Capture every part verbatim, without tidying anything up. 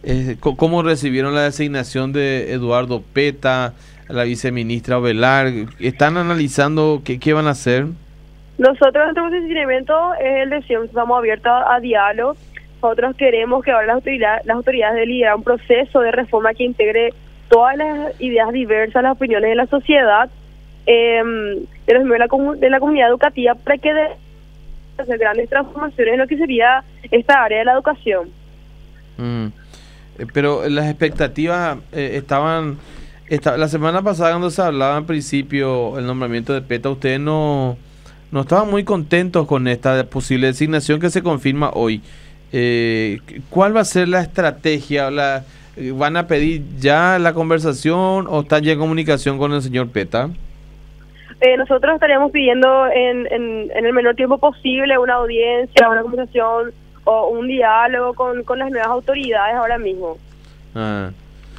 Eh, ¿Cómo recibieron la designación de Eduardo Peta, la viceministra Ovelar? ¿Están analizando qué, qué van a hacer? Nosotros, nuestro posicionamiento es el de siempre, estamos abiertos a, a diálogo. Nosotros queremos que ahora las autoridades, las autoridades de liderar un proceso de reforma que integre todas las ideas diversas, las opiniones de la sociedad, eh, de, los miembros de, la comu de la comunidad educativa, para que de hacer grandes transformaciones en lo que sería esta área de la educación. Mm. Pero las expectativas eh, estaban, esta, la semana pasada cuando se hablaba en principio el nombramiento de Peta, ustedes no, no estaban muy contentos con esta posible designación que se confirma hoy. Eh, ¿Cuál va a ser la estrategia? La, ¿Van a pedir ya la conversación o están ya en comunicación con el señor Peta? Eh, nosotros estaríamos pidiendo en, en, en el menor tiempo posible una audiencia, una conversación o un diálogo con, con las nuevas autoridades ahora mismo. Ah.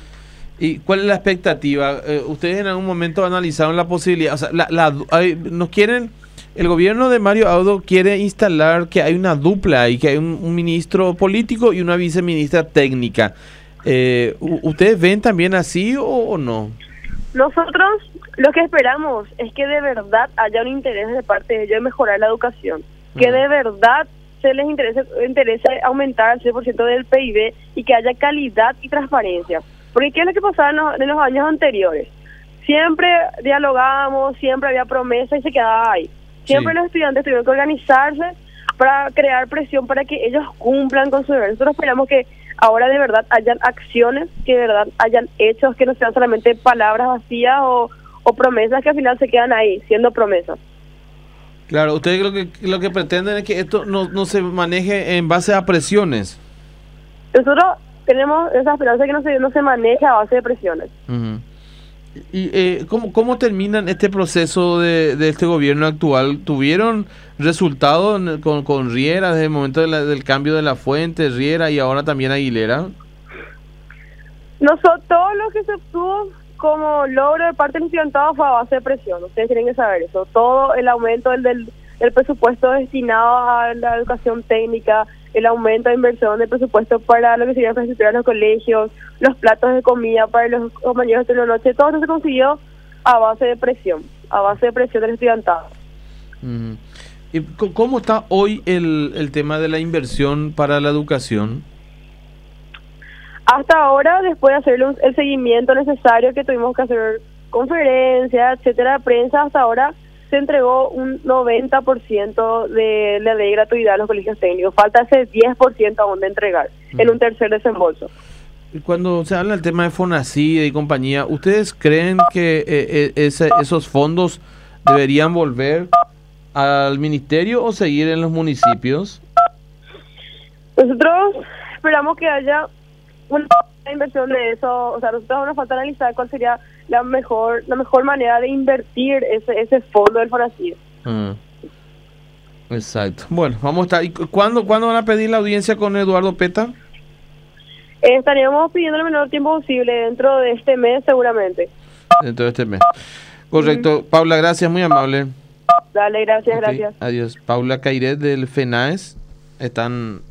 ¿Y cuál es la expectativa? Eh, ¿Ustedes en algún momento analizaron la posibilidad? O sea, la, la, hay, nos quieren, el gobierno de Mario Audo quiere instalar que hay una dupla y que hay un, un ministro político y una viceministra técnica. Eh, ¿Ustedes ven también así o, o no? Nosotros lo que esperamos es que de verdad haya un interés de parte de ellos en mejorar la educación, que de verdad se les interese, interese aumentar el seis por ciento del P I B y que haya calidad y transparencia. Porque ¿qué es lo que pasaba en los, en los años anteriores? Siempre dialogábamos, siempre había promesas y se quedaba ahí. Siempre sí. Los estudiantes tuvieron que organizarse para crear presión para que ellos cumplan con su deber. Nosotros esperamos que ahora de verdad hayan acciones, que de verdad hayan hechos, que no sean solamente palabras vacías o, o promesas que al final se quedan ahí, siendo promesas. Claro, ustedes lo que lo que pretenden es que esto no, no se maneje en base a presiones. Nosotros tenemos esa esperanza de que no se, no se maneje a base de presiones. Uh-huh. ¿Y eh, ¿cómo, cómo terminan este proceso de, de este gobierno actual? ¿Tuvieron resultados en, con, con Riera desde el momento de la, del cambio de la fuente, Riera y ahora también Aguilera? Nosotros, todo lo que se obtuvo como logro de parte del estudiantado fue a base de presión. Ustedes tienen que saber eso. Todo el aumento del, del, del presupuesto destinado a la educación técnica, el aumento de inversión del presupuesto para lo que sería infraestructura de los colegios, los platos de comida para los compañeros de la noche, todo eso se consiguió a base de presión, a base de presión del estudiantado. Mm. ¿Y cómo está hoy el, el tema de la inversión para la educación? Hasta ahora, después de hacer el seguimiento necesario que tuvimos que hacer conferencias, etcétera, prensa, hasta ahora se entregó un noventa por ciento de la ley de gratuidad a los colegios técnicos. Falta ese diez por ciento aún de entregar mm. en un tercer desembolso. Cuando se habla del tema de Fonacide y compañía, ¿ustedes creen que eh, ese, esos fondos deberían volver al ministerio o seguir en los municipios? Nosotros esperamos que haya una inversión de eso. O sea, nosotros nos falta analizar cuál sería la mejor la mejor manera de invertir ese ese fondo del Fonacide. Ah, exacto. Bueno, vamos a estar. ¿Y cuándo, cuándo van a pedir la audiencia con Eduardo Peta? Eh, estaríamos pidiendo el menor tiempo posible, dentro de este mes seguramente. Dentro de este mes. Correcto. Mm. Paula, gracias, muy amable. Dale, gracias, okay. gracias. Adiós. Paula Cairet del FENAES. Están